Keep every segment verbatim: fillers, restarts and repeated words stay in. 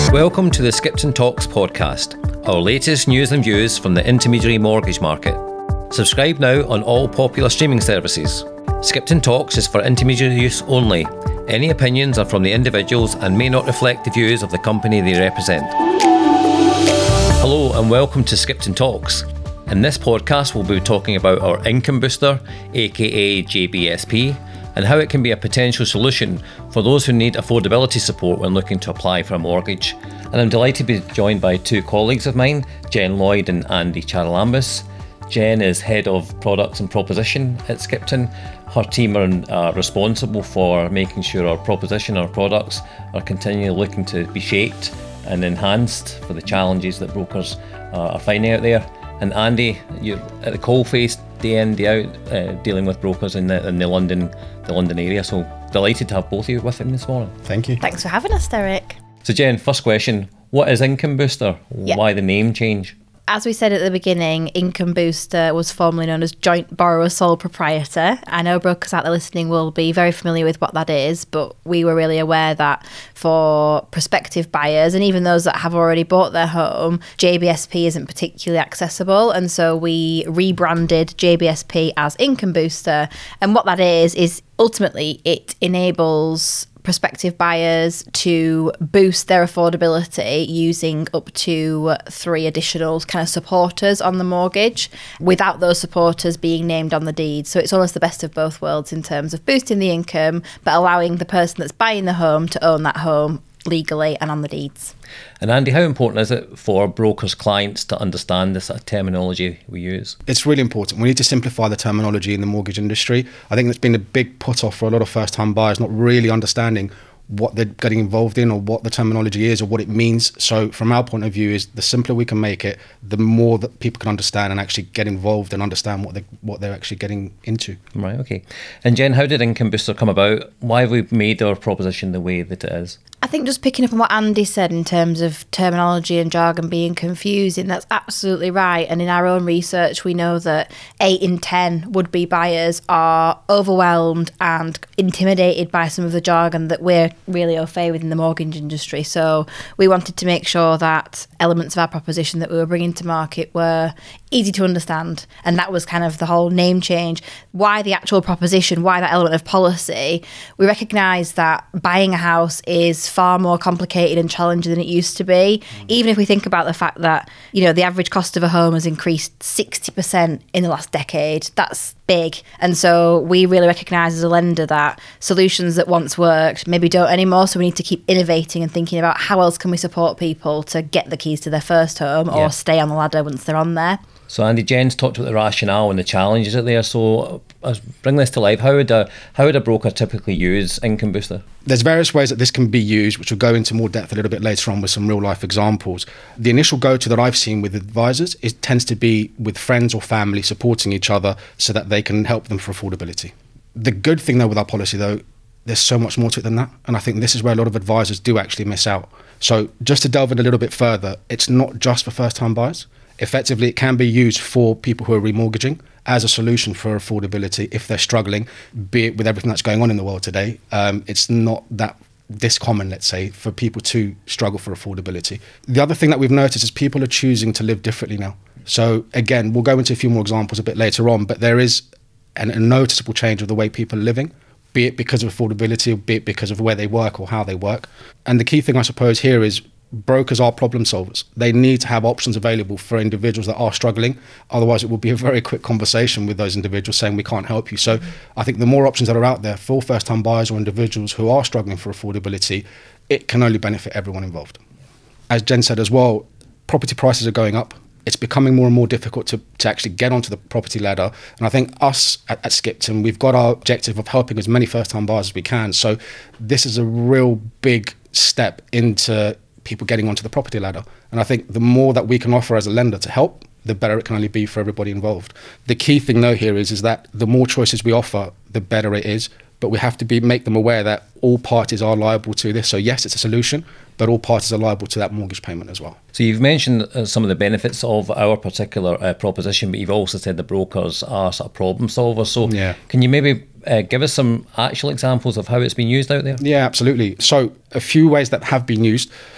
Welcome to the Skipton Talks podcast, our latest news and views from the intermediary mortgage market. Subscribe now on all popular streaming services. Skipton Talks is for intermediary use only. Any opinions are from the individuals and may not reflect the views of the company they represent. Hello and welcome to Skipton Talks. In this podcast we'll be talking about our income booster, aka J B S P, and how it can be a potential solution for those who need affordability support when looking to apply for a mortgage. And I'm delighted to be joined by two colleagues of mine, Jen Lloyd and Andy Charalambous. Jen is Head of Products and Proposition at Skipton. Her team are uh, responsible for making sure our proposition, our products are continually looking to be shaped and enhanced for the challenges that brokers uh, are finding out there. And Andy, you're at the coalface day in, day out, uh, dealing with brokers in the, in the London the London area. So delighted to have both of you with him this morning. Thank you. Thanks for having us, Derek. So Jen, first question, what is Income Booster? Yep. Why the name change? As we said at the beginning, Income Booster was formerly known as Joint Borrower Sole Proprietor. I know brokers out there listening will be very familiar with what that is, but we were really aware that for prospective buyers and even those that have already bought their home, J B S P isn't particularly accessible. And so we rebranded J B S P as Income Booster. And what that is, is ultimately it enables prospective buyers to boost their affordability using up to three additional kind of supporters on the mortgage without those supporters being named on the deed. So it's almost the best of both worlds in terms of boosting the income, but allowing the person that's buying the home to own that home legally and on the deeds. And Andy, how important is it for brokers' clients to understand this terminology we use? It's really important. We need to simplify the terminology in the mortgage industry. I think that's been a big put off for a lot of first-time buyers, not really understanding what they're getting involved in or what the terminology is or what it means. So from our point of view is the simpler we can make it, the more that people can understand and actually get involved and understand what they what they're actually getting into. Right, okay. And Jen, how did Income Booster come about? Why have we made our proposition the way that it is? I think just picking up on what Andy said in terms of terminology and jargon being confusing, that's absolutely right. And in our own research, we know that eight in ten would-be buyers are overwhelmed and intimidated by some of the jargon that we're really au fait with in the mortgage industry. So we wanted to make sure that elements of our proposition that we were bringing to market were easy to understand. And that was kind of the whole name change. Why the actual proposition? Why that element of policy? We recognise that buying a house is far more complicated and challenging than it used to be. Mm. Even if we think about the fact that, you know, the average cost of a home has increased sixty percent in the last decade, that's big. And so we really recognise as a lender that solutions that once worked maybe don't anymore. So we need to keep innovating and thinking about how else can we support people to get the keys to their first home or yeah. stay on the ladder once they're on there. So Andy, Jen's talked about the rationale and the challenges out there. So uh, bring this to life. How would a how would a broker typically use Income Booster? There's various ways that this can be used, which we'll go into more depth a little bit later on with some real life examples. The initial go-to that I've seen with advisors, it tends to be with friends or family supporting each other so that they can help them for affordability. The good thing though with our policy though, there's so much more to it than that. And I think this is where a lot of advisors do actually miss out. So just to delve in a little bit further, it's not just for first-time buyers. Effectively, it can be used for people who are remortgaging as a solution for affordability if they're struggling, be it with everything that's going on in the world today. Um, it's not that this common, let's say, for people to struggle for affordability. The other thing that we've noticed is people are choosing to live differently now. So again, we'll go into a few more examples a bit later on, but there is an, a noticeable change of the way people are living, be it because of affordability, or be it because of where they work or how they work. And the key thing, I suppose, here is brokers are problem solvers. They need to have options available for individuals that are struggling. Otherwise, it will be a very quick conversation with those individuals saying we can't help you. So mm-hmm. I think the more options that are out there for first-time buyers or individuals who are struggling for affordability, it can only benefit everyone involved. As Jen said as well, property prices are going up. It's becoming more and more difficult to, to actually get onto the property ladder. And I think us at, at Skipton, we've got our objective of helping as many first-time buyers as we can. So this is a real big step into people getting onto the property ladder. And I think the more that we can offer as a lender to help, the better it can only be for everybody involved. The key thing though here is, is that the more choices we offer, the better it is. But we have to be make them aware that all parties are liable to this. So yes, it's a solution, but all parties are liable to that mortgage payment as well. So you've mentioned uh, some of the benefits of our particular uh, proposition, but you've also said the brokers are sort of problem solvers. So yeah. Can you maybe uh, give us some actual examples of how it's been used out there? Yeah, absolutely. So a few ways that have been used.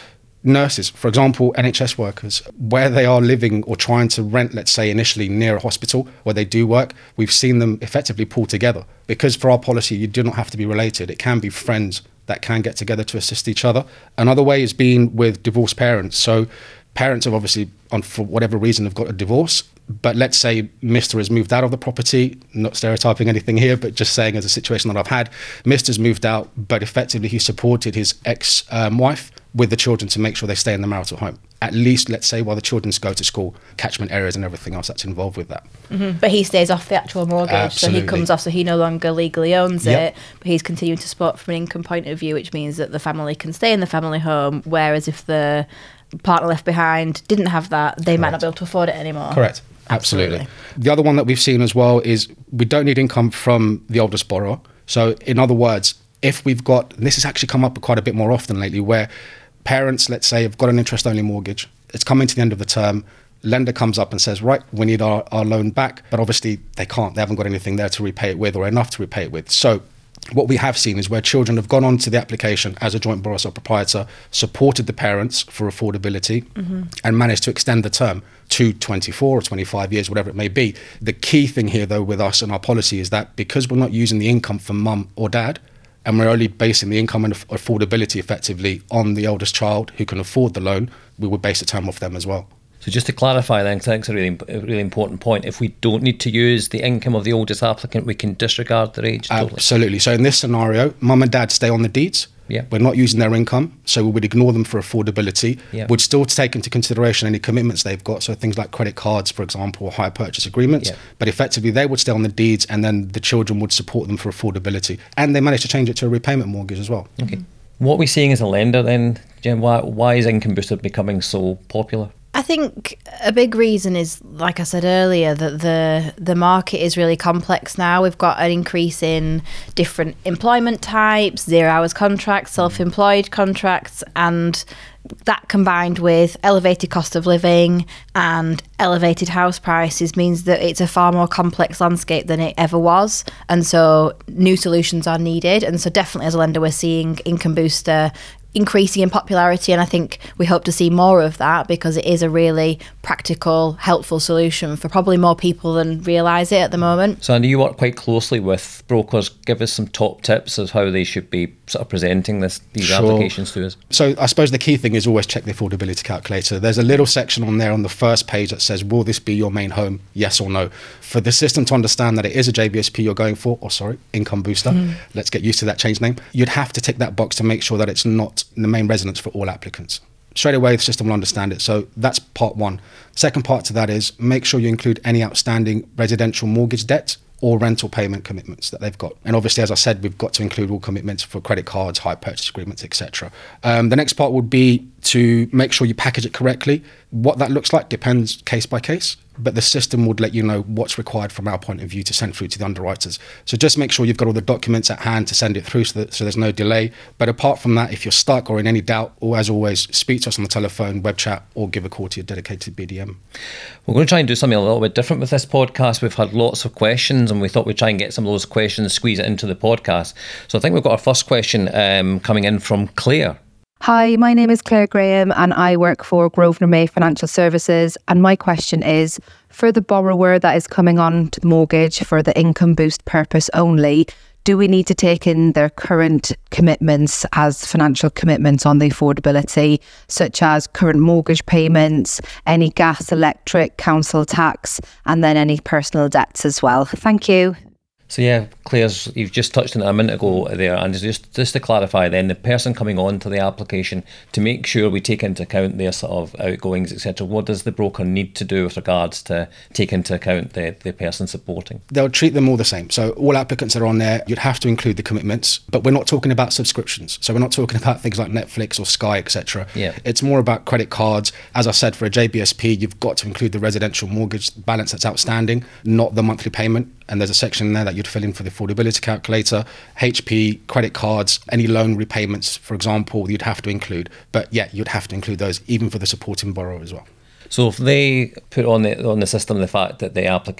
Nurses, for example, N H S workers, where they are living or trying to rent, let's say initially near a hospital where they do work, we've seen them effectively pull together. Because for our policy, you do not have to be related. It can be friends that can get together to assist each other. Another way is being with divorced parents. So parents have obviously, on for whatever reason, have got a divorce. But let's say Mister has moved out of the property, not stereotyping anything here, but just saying as a situation that I've had, Mister's moved out, but effectively he supported his ex-wife um, with the children to make sure they stay in the marital home. At least, let's say, while the children go to school, catchment areas and everything else that's involved with that. Mm-hmm. But he stays off the actual mortgage, Absolutely. So he comes off, so he no longer legally owns Yep. it, but he's continuing to support from an income point of view, which means that the family can stay in the family home, whereas if the partner left behind didn't have that, they Correct. Might not be able to afford it anymore. Correct. Absolutely. Absolutely. The other one that we've seen as well is we don't need income from the oldest borrower. So in other words, if we've got, and this has actually come up quite a bit more often lately, where parents, let's say, have got an interest-only mortgage, it's coming to the end of the term, lender comes up and says, right, we need our, our loan back, but obviously they can't, they haven't got anything there to repay it with or enough to repay it with. So what we have seen is where children have gone on to the application as a joint borrower or proprietor, supported the parents for affordability, mm-hmm. and managed to extend the term to twenty-four or twenty-five years, whatever it may be. The key thing here, though, with us and our policy is that because we're not using the income from mum or dad, and we're only basing the income and affordability effectively on the eldest child who can afford the loan, we would base the term off them as well. So just to clarify then, because I think it's a really, a really important point, if we don't need to use the income of the oldest applicant, we can disregard their age totally? Absolutely. So in this scenario, mum and dad stay on the deeds. Yeah. We're not using their income, so we would ignore them for affordability. Yeah. We'd still take into consideration any commitments they've got, so things like credit cards, for example, or hire purchase agreements. Yeah. But effectively, they would stay on the deeds, and then the children would support them for affordability. And they managed to change it to a repayment mortgage as well. Okay. What are we seeing as a lender then, Jen? Why, why is Income Booster becoming so popular? I think a big reason is, like I said earlier, that the the market is really complex now. We've got an increase in different employment types, zero hours contracts, self-employed contracts, and that combined with elevated cost of living and elevated house prices means that it's a far more complex landscape than it ever was. And so new solutions are needed. And so definitely as a lender, we're seeing Income Booster increasing in popularity, and I think we hope to see more of that because it is a really practical, helpful solution for probably more people than realise it at the moment. So I know you work quite closely with brokers. Give us some top tips of how they should be sort of presenting this these Sure. applications to us. So I suppose the key thing is always check the affordability calculator. There's a little section on there on the first page that says, will this be your main home, yes or no? For the system to understand that it is a J B S P you're going for, or sorry, Income Booster, mm. let's get used to that change name, you'd have to tick that box to make sure that it's not the main residence for all applicants. Straight away, the system will understand it. So that's part one. Second part to that is make sure you include any outstanding residential mortgage debt or rental payment commitments that they've got. And obviously, as I said, we've got to include all commitments for credit cards, hire purchase agreements, et cetera. Um, the next part would be to make sure you package it correctly. What that looks like depends case by case, but the system would let you know what's required from our point of view to send through to the underwriters. So just make sure you've got all the documents at hand to send it through so, that, so there's no delay. But apart from that, if you're stuck or in any doubt, or as always, speak to us on the telephone, web chat, or give a call to your dedicated B D M. We're going to try and do something a little bit different with this podcast. We've had lots of questions and we thought we'd try and get some of those questions, squeeze it into the podcast. So I think we've got our first question um, coming in from Claire. Hi, my name is Claire Graham and I work for Grosvenor May Financial Services. And my question is, for the borrower that is coming on to the mortgage for the income boost purpose only, do we need to take in their current commitments as financial commitments on the affordability, such as current mortgage payments, any gas, electric, council tax, and then any personal debts as well? Thank you. So yeah, Claire's, you've just touched on it a minute ago there, and just just to clarify then, the person coming on to the application, to make sure we take into account their sort of outgoings, et cetera, what does the broker need to do with regards to take into account the, the person supporting? They'll treat them all the same. So all applicants that are on there, you'd have to include the commitments, but we're not talking about subscriptions. So we're not talking about things like Netflix or Sky, et cetera. Yeah. It's more about credit cards. As I said, for a J B S P, you've got to include the residential mortgage balance that's outstanding, not the monthly payment. And there's a section in there that you'd fill in for the affordability calculator, H P, credit cards, any loan repayments, for example, you'd have to include. But yeah, you'd have to include those even for the supporting borrower as well. So if they put on the on the system the fact that the applicant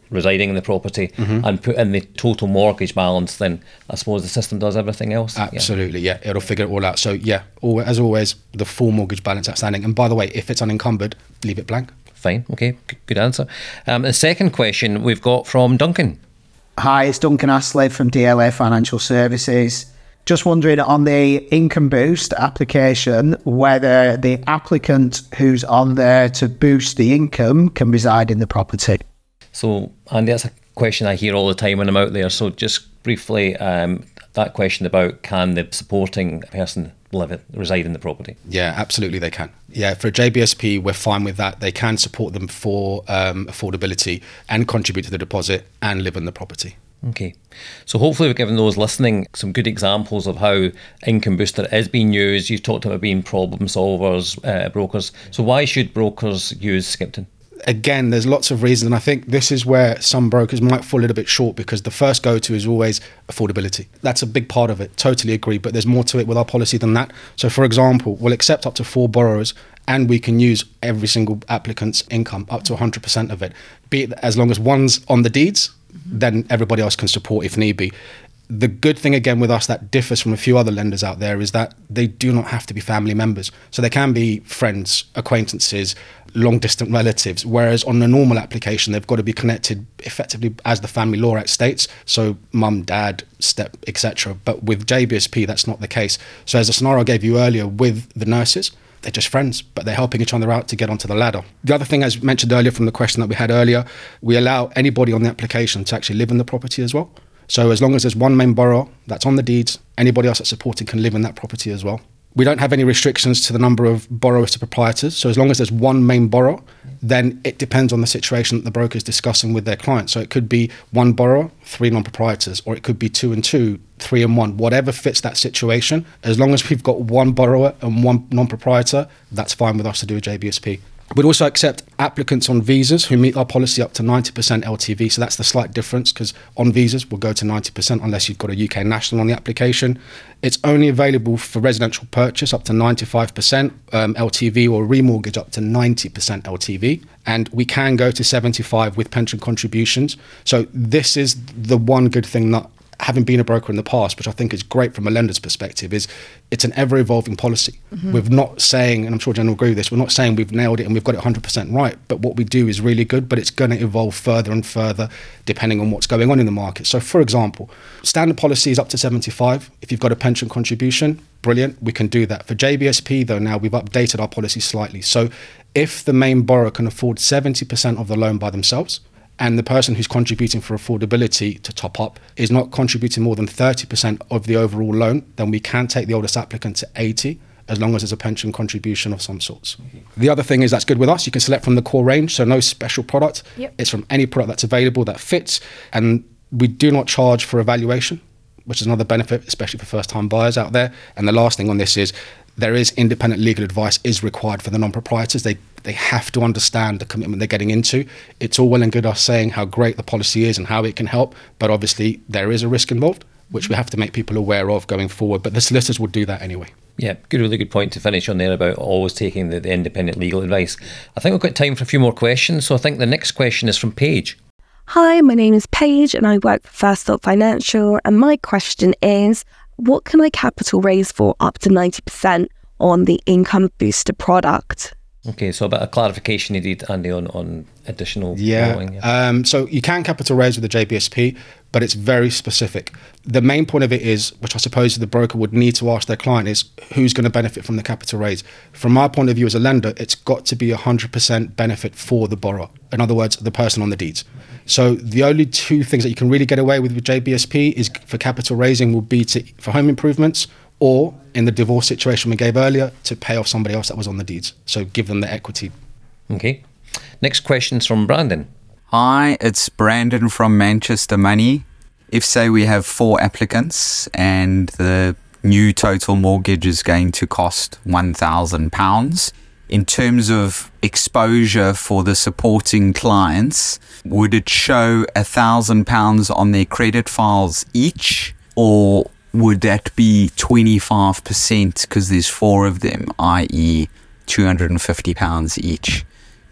residing in the property mm-hmm. and put in the total mortgage balance, then I suppose the system does everything else. Absolutely, yeah. yeah. It'll figure it all out. So, yeah, all, as always, the full mortgage balance outstanding. And by the way, if it's unencumbered, leave it blank. Fine, okay, G- good answer. Um, the second question we've got from Duncan. Hi, it's Duncan Asley from D L A Financial Services. Just wondering on the Income Boost application, whether the applicant who's on there to boost the income can reside in the property. So, Andy, that's a question I hear all the time when I'm out there. So just briefly, um, that question about can the supporting person live reside in the property? Yeah, absolutely they can. Yeah, for a J B S P, we're fine with that. They can support them for um, affordability and contribute to the deposit and live in the property. Okay, so hopefully we've given those listening some good examples of how Income Booster is being used. You've talked about being problem solvers, uh, brokers. So why should brokers use Skipton? Again, there's lots of reasons, and I think this is where some brokers might fall a little bit short, because the first go-to is always affordability. That's a big part of it, totally agree, but there's more to it with our policy than that. So for example, we'll accept up to four borrowers, and we can use every single applicant's income, up to one hundred percent of it, be it as long as one's on the deeds, then everybody else can support if need be. The good thing again with us that differs from a few other lenders out there is that they do not have to be family members. So they can be friends, acquaintances, long distant relatives, whereas on a normal application they've got to be connected effectively as the Family Law Act states, so mum, dad, step, et cetera. But with J B S P that's not the case. So as the scenario I gave you earlier with the nurses, they're just friends, but they're helping each other out to get onto the ladder. The other thing, as mentioned earlier from the question that we had earlier, we allow anybody on the application to actually live in the property as well. So as long as there's one main borrower that's on the deeds, anybody else that's supporting can live in that property as well. We don't have any restrictions to the number of borrowers to proprietors. So as long as there's one main borrower, then it depends on the situation that the broker is discussing with their client. So it could be one borrower, three non-proprietors, or it could be two and two, three and one, whatever fits that situation. As long as we've got one borrower and one non-proprietor, that's fine with us to do a J B S P. We'd also accept applicants on visas who meet our policy up to ninety percent L T V. So that's the slight difference, because on visas we'll go to ninety percent unless you've got a U K national on the application. It's only available for residential purchase up to ninety-five percent um, L T V, or remortgage up to ninety percent L T V. And we can go to seventy-five with pension contributions. So this is the one good thing that, having been a broker in the past, which I think is great from a lender's perspective, is it's an ever-evolving policy. Mm-hmm. We're not saying, and I'm sure Jen will agree with this, we're not saying we've nailed it and we've got it one hundred percent right, but what we do is really good, but it's going to evolve further and further depending on what's going on in the market. So for example, standard policy is up to seventy-five. If you've got a pension contribution, brilliant, we can do that. For J B S P though, now we've updated our policy slightly. So if the main borrower can afford seventy percent of the loan by themselves, and the person who's contributing for affordability to top up is not contributing more than thirty percent of the overall loan, then we can take the oldest applicant to eighty, as long as there's a pension contribution of some sorts. Mm-hmm. The other thing is that's good with us. You can select from the core range, so no special product. Yep. It's from any product that's available that fits. And we do not charge for evaluation, which is another benefit, especially for first-time buyers out there. And the last thing on this is there is independent legal advice is required for the non-proprietors. They they have to understand the commitment they're getting into. It's all well and good us saying how great the policy is and how it can help, but obviously there is a risk involved, which we have to make people aware of going forward. But the solicitors will do that anyway. Yeah, good, really good point to finish on there about always taking the, the independent legal advice. I think we've got time for a few more questions, so I think the next question is from Paige. Hi, my name is Paige and I work for First Thought Financial, and my question is, what can I capital raise for up to ninety percent on the Income Booster product? Okay, so a bit of clarification needed, Andy, on, on additional yeah. borrowing. Yeah. Um, so you can capital raise with the J B S P, but it's very specific. The main point of it is, which I suppose the broker would need to ask their client, is who's going to benefit from the capital raise. From my point of view as a lender, it's got to be one hundred percent benefit for the borrower. In other words, the person on the deeds. So the only two things that you can really get away with with J B S P is for capital raising will be to for home improvements, or in the divorce situation we gave earlier, to pay off somebody else that was on the deeds. So give them the equity. Okay. Next question's from Brandon. Hi, it's Brandon from Manchester Money. If, say, we have four applicants and the new total mortgage is going to cost one thousand pounds, in terms of exposure for the supporting clients, would it show one thousand pounds on their credit files each, or would that be twenty-five percent because there's four of them, that is two hundred fifty pounds each?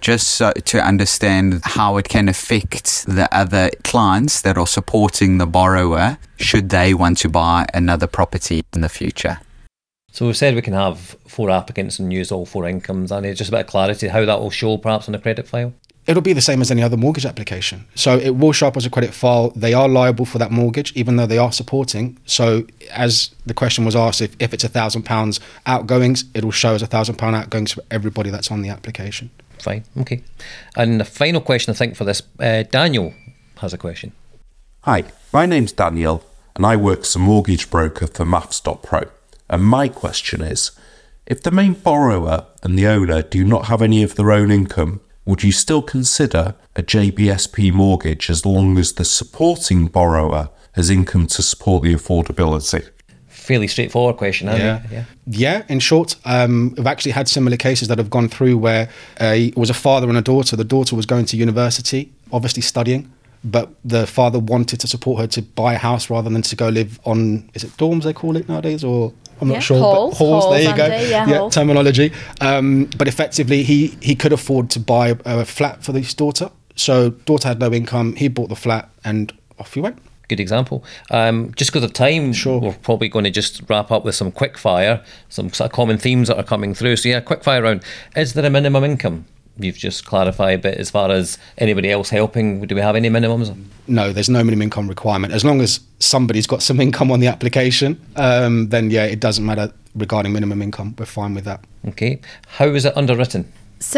just so to understand how it can affect the other clients that are supporting the borrower should they want to buy another property in the future. So we've said we can have four applicants and use all four incomes, and it's just a bit of clarity how that will show perhaps on the credit file. It'll be the same as any other mortgage application. So it will show up as a credit file. They are liable for that mortgage, even though they are supporting. So as the question was asked, if, if it's a thousand pounds outgoings, it'll show as a thousand pound outgoings for everybody that's on the application. Fine, okay. And the final question, I think, for this, uh, Daniel has a question. Hi, my name's Daniel, and I work as a mortgage broker for Maths dot pro. And my question is, if the main borrower and the owner do not have any of their own income, would you still consider a J B S P mortgage as long as the supporting borrower has income to support the affordability? Fairly straightforward question, hasn't Yeah. it? Yeah. Yeah, in short, um, we've actually had similar cases that have gone through where uh, it was a father and a daughter. The daughter was going to university, obviously studying, but the father wanted to support her to buy a house rather than to go live on, is it dorms they call it nowadays, or I'm Yeah, not sure. halls, but halls, halls, there you go. Andy, yeah, halls. terminology. Um, but effectively, he, he could afford to buy a, a flat for his daughter. So daughter had no income, he bought the flat and off he went. Good example. Um, just because of time, Sure. we're probably going to just wrap up with some quick fire, some sort of common themes that are coming through. So yeah, quick fire round. Is there a minimum income? You've just clarified, but as far as anybody else helping, do we have any minimums? No, there's no minimum income requirement. As long as somebody's got some income on the application, um, then yeah, it doesn't matter regarding minimum income. We're fine with that. Okay. How is it underwritten?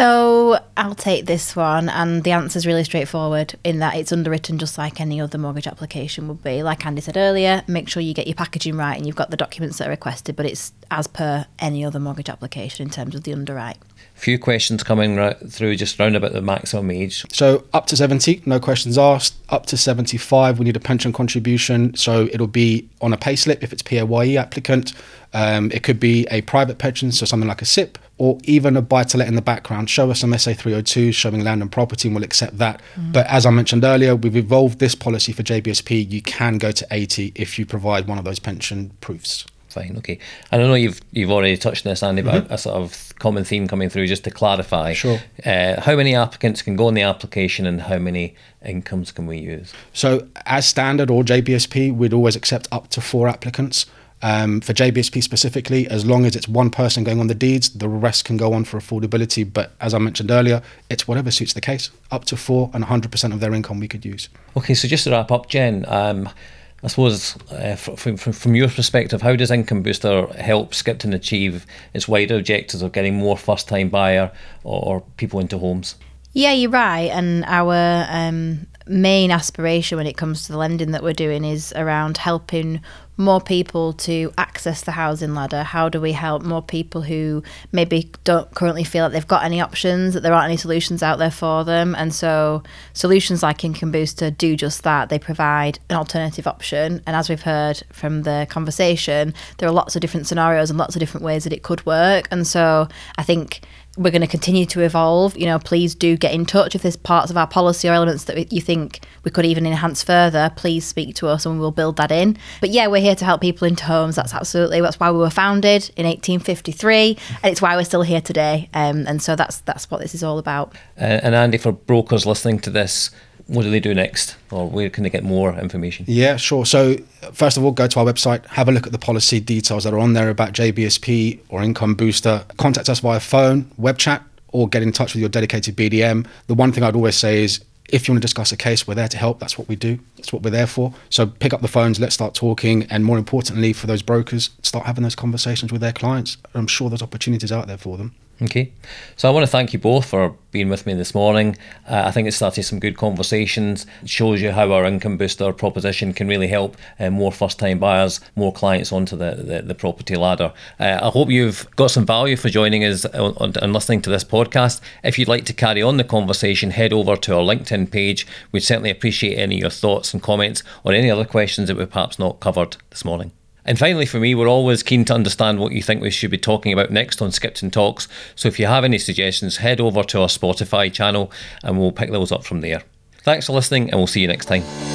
So I'll take this one, and the answer is really straightforward in that it's underwritten just like any other mortgage application would be. Like Andy said earlier, make sure you get your packaging right and you've got the documents that are requested, but it's as per any other mortgage application in terms of the underwrite. Few questions coming right through just round about the maximum age. So up to seventy, no questions asked. Up to seventy-five, we need a pension contribution. So it'll be on a payslip if it's P A Y E applicant. Um, it could be a private pension, so something like a S I P, or even a buy-to-let in the background. Show us some S A three oh two showing land and property and we'll accept that. Mm. But as I mentioned earlier, we've evolved this policy for J B S P. You can go to eighty if you provide one of those pension proofs. Fine, okay. And I know you've you've already touched on this, Andy, but Mm-hmm. a sort of common theme coming through, just to clarify. Sure. Uh, how many applicants can go on the application and how many incomes can we use? So as standard or J B S P, we'd always accept up to four applicants. Um, for J B S P specifically, as long as it's one person going on the deeds, the rest can go on for affordability. But as I mentioned earlier, it's whatever suits the case. Up to four and one hundred percent of their income we could use. Okay, so just to wrap up, Jen, um, I suppose uh, from, from, from your perspective, how does Income Booster help Skipton achieve its wider objectives of getting more first-time buyer or, or people into homes? Yeah, you're right. And our um, main aspiration when it comes to the lending that we're doing is around helping more people to access the housing ladder. How do we help more people who maybe don't currently feel like they've got any options, that there aren't any solutions out there for them? And so solutions like Income Booster do just that. They provide an alternative option. And as we've heard from the conversation, there are lots of different scenarios and lots of different ways that it could work. And so I think we're going to continue to evolve. You know, please do get in touch if there's parts of our policy or elements that you think we could even enhance further. Please speak to us and we'll build that in. But yeah, we're here to help people into homes. That's absolutely, that's why we were founded in eighteen fifty-three, and it's why we're still here today. Um, and so that's that's what this is all about. Uh, and Andy, for brokers listening to this, what do they do next, or where can they get more information? Yeah, sure. So first of all, go to our website, have a look at the policy details that are on there about J B S P or Income Booster. Contact us via phone, web chat, or get in touch with your dedicated B D M. The one thing I'd always say is, if you want to discuss a case, we're there to help. That's what we do. That's what we're there for. So pick up the phones, let's start talking. And more importantly, for those brokers, start having those conversations with their clients. I'm sure there's opportunities out there for them. Okay, so I want to thank you both for being with me this morning. Uh, I think it started some good conversations. It shows you how our Income Booster proposition can really help uh, more first-time buyers, more clients onto the, the, the property ladder. Uh, I hope you've got some value for joining us and listening to this podcast. If you'd like to carry on the conversation, head over to our LinkedIn page. We'd certainly appreciate any of your thoughts and comments or any other questions that we've perhaps not covered this morning. And finally, for me, we're always keen to understand what you think we should be talking about next on Skipton Talks. So if you have any suggestions, head over to our Spotify channel and we'll pick those up from there. Thanks for listening, and we'll see you next time.